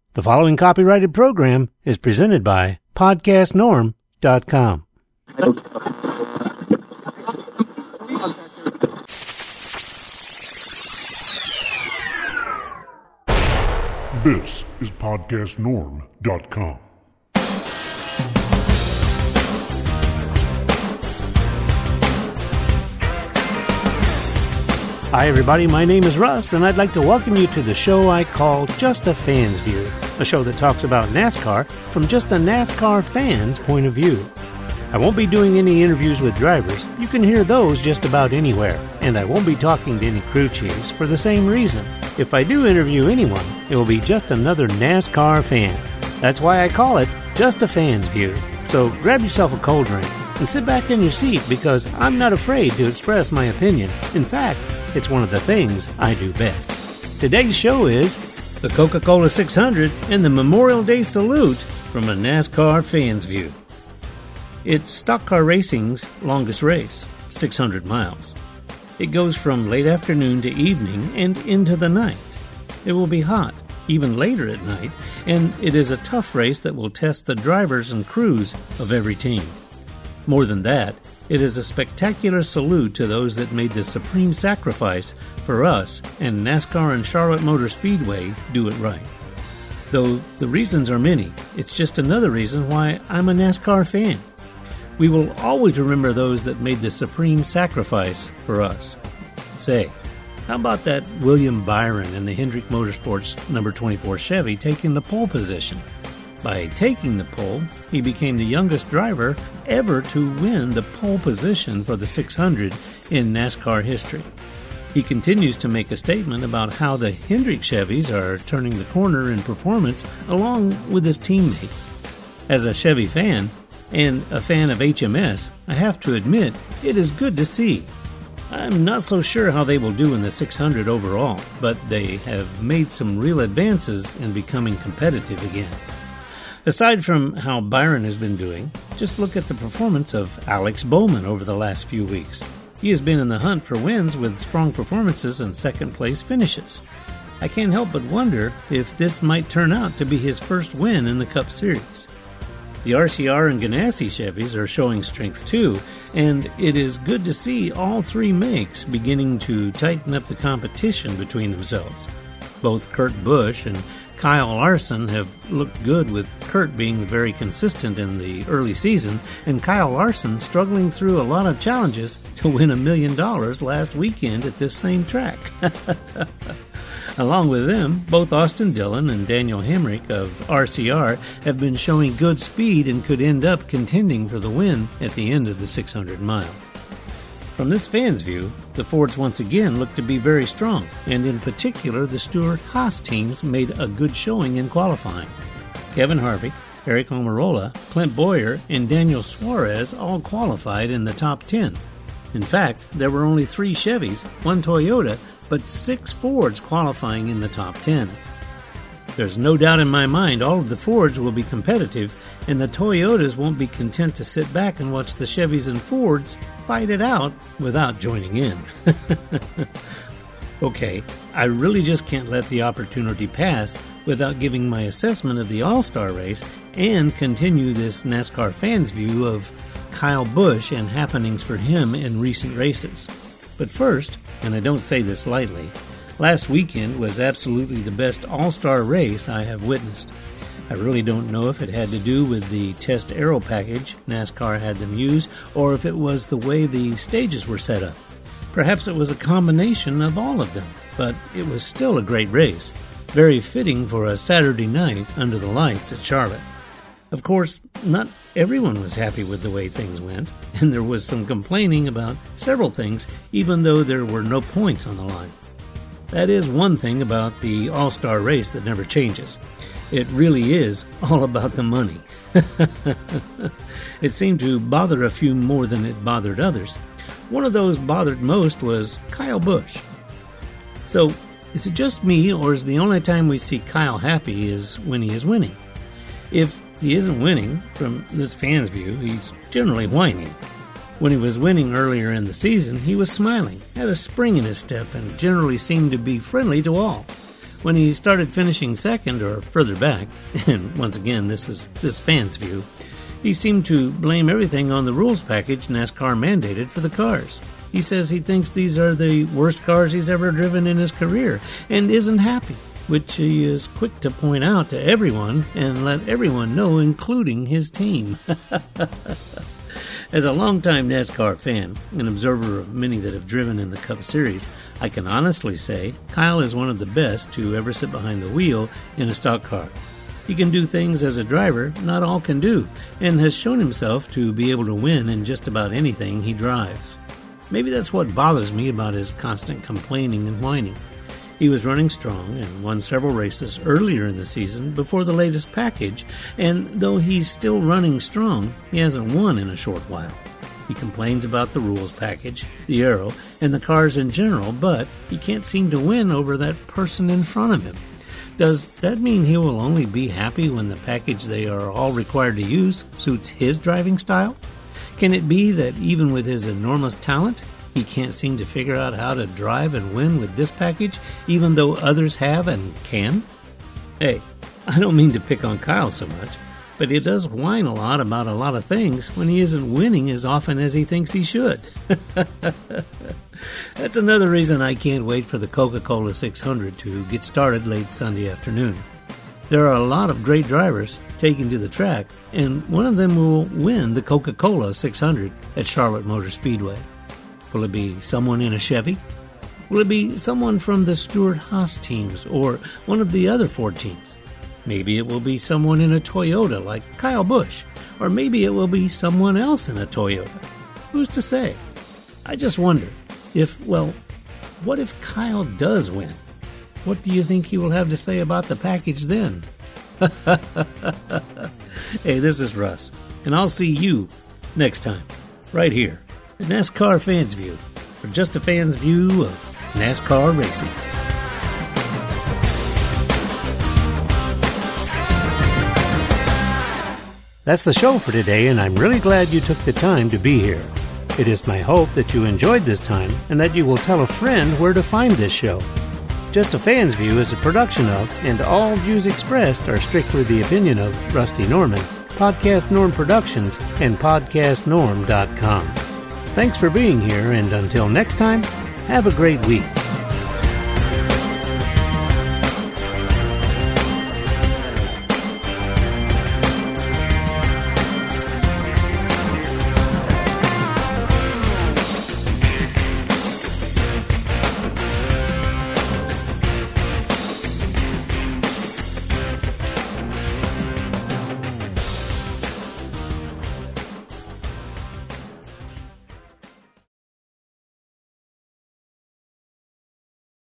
The following copyrighted program is presented by podcastnorm.com. This is podcastnorm.com. Hi everybody, my name is Russ, and I'd like to welcome you to the show I call Just a Fan's View, a show that talks about NASCAR from just a NASCAR fan's point of view. I won't be doing any interviews with drivers. You can hear those just about anywhere, and I won't be talking to any crew chiefs for the same reason. If I do interview anyone, it will be just another NASCAR fan. That's why I call it Just a Fan's View. So grab yourself a cold drink and sit back in your seat, because I'm not afraid to express my opinion. In fact, it's one of the things I do best. Today's show is the Coca-Cola 600 and the Memorial Day Salute from a NASCAR fan's view. It's stock car racing's longest race, 600 miles. It goes from late afternoon to evening and into the night. It will be hot, even later at night, and it is a tough race that will test the drivers and crews of every team. More than that, it is a spectacular salute to those that made the supreme sacrifice for us, and NASCAR and Charlotte Motor Speedway do it right. Though the reasons are many, it's just another reason why I'm a NASCAR fan. We will always remember those that made the supreme sacrifice for us. Say, how about that William Byron in the Hendrick Motorsports number 24 Chevy taking the pole position? By taking the pole, he became the youngest driver ever to win the pole position for the 600 in NASCAR history. He continues to make a statement about how the Hendrick Chevys are turning the corner in performance along with his teammates. As a Chevy fan, and a fan of HMS, I have to admit it is good to see. I'm not so sure how they will do in the 600 overall, but they have made some real advances in becoming competitive again. Aside from how Byron has been doing, just look at the performance of Alex Bowman over the last few weeks. He has been in the hunt for wins with strong performances and second-place finishes. I can't help but wonder if this might turn out to be his first win in the Cup Series. The RCR and Ganassi Chevys are showing strength too, and it is good to see all three makes beginning to tighten up the competition between themselves. Both Kurt Busch and Kyle Larson have looked good, with Kurt being very consistent in the early season, and Kyle Larson struggling through a lot of challenges to win $1 million last weekend at this same track. Along with them, both Austin Dillon and Daniel Hemrick of RCR have been showing good speed and could end up contending for the win at the end of the 600 miles. From this fan's view, the Fords once again look to be very strong, and in particular the Stewart-Haas teams made a good showing in qualifying. Kevin Harvick, Eric Almirola, Clint Bowyer, and Daniel Suarez all qualified in the top 10. In fact, there were only 3 Chevys, 1 Toyota, but 6 Fords qualifying in the top 10. There's no doubt in my mind all of the Fords will be competitive, and the Toyotas won't be content to sit back and watch the Chevys and Fords fight it out without joining in. Okay, I really just can't let the opportunity pass without giving my assessment of the All-Star race and continue this NASCAR fan's view of Kyle Busch and happenings for him in recent races. But first, and I don't say this lightly, last weekend was absolutely the best All-Star race I have witnessed. I really don't know if it had to do with the test aero package NASCAR had them use, or if it was the way the stages were set up. Perhaps it was a combination of all of them, but it was still a great race, very fitting for a Saturday night under the lights at Charlotte. Of course, not everyone was happy with the way things went, and there was some complaining about several things, even though there were no points on the line. That is one thing about the All-Star race that never changes. It really is all about the money. It seemed to bother a few more than it bothered others. One of those bothered most was Kyle Busch. So, is it just me, or is the only time we see Kyle happy is when he is winning? If he isn't winning, from this fan's view, he's generally whining. When he was winning earlier in the season, he was smiling, had a spring in his step, and generally seemed to be friendly to all. When he started finishing second or further back, and once again this is this fan's view, he seemed to blame everything on the rules package NASCAR mandated for the cars. He says he thinks these are the worst cars he's ever driven in his career and isn't happy, which he is quick to point out to everyone and let everyone know, including his team. As a longtime NASCAR fan, an observer of many that have driven in the Cup Series, I can honestly say Kyle is one of the best to ever sit behind the wheel in a stock car. He can do things as a driver not all can do, and has shown himself to be able to win in just about anything he drives. Maybe that's what bothers me about his constant complaining and whining. He was running strong and won several races earlier in the season before the latest package, and though he's still running strong, he hasn't won in a short while. He complains about the rules package, the aero, and the cars in general, but he can't seem to win over that person in front of him. Does that mean he will only be happy when the package they are all required to use suits his driving style? Can it be that even with his enormous talent, he can't seem to figure out how to drive and win with this package, even though others have and can? Hey, I don't mean to pick on Kyle so much, but he does whine a lot about a lot of things when he isn't winning as often as he thinks he should. That's another reason I can't wait for the Coca-Cola 600 to get started late Sunday afternoon. There are a lot of great drivers taking to the track, and one of them will win the Coca-Cola 600 at Charlotte Motor Speedway. Will it be someone in a Chevy? Will it be someone from the Stewart-Haas teams or one of the other 4 teams? Maybe it will be someone in a Toyota like Kyle Busch, or maybe it will be someone else in a Toyota. Who's to say? I just wonder what if Kyle does win? What do you think he will have to say about the package then? Hey, this is Russ, and I'll see you next time, right here. The NASCAR Fan's View, or just a fan's view of NASCAR racing. That's the show for today, and I'm really glad you took the time to be here. It is my hope that you enjoyed this time and that you will tell a friend where to find this show. Just a Fan's View is a production of, and all views expressed are strictly the opinion of, Rusty Norman, Podcast Norm Productions, and PodcastNorm.com. Thanks for being here, and until next time, have a great week.